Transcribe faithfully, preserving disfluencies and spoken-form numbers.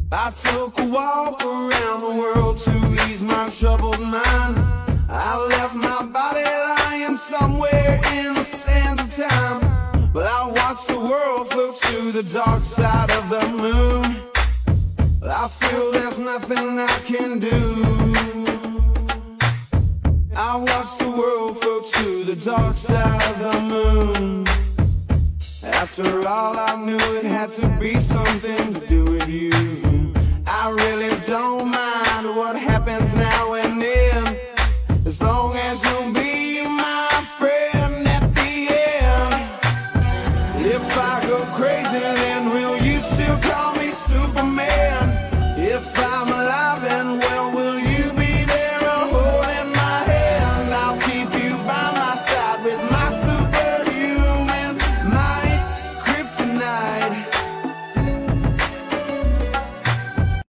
I took a walk around the world to ease my troubled mind. I left my body lying somewhere in the sands of time, but I watched the world float to the dark side of the moon. I feel there's nothing I can do. I watched the world float to the dark side of the moon. After all, I knew it had to be something to do with you.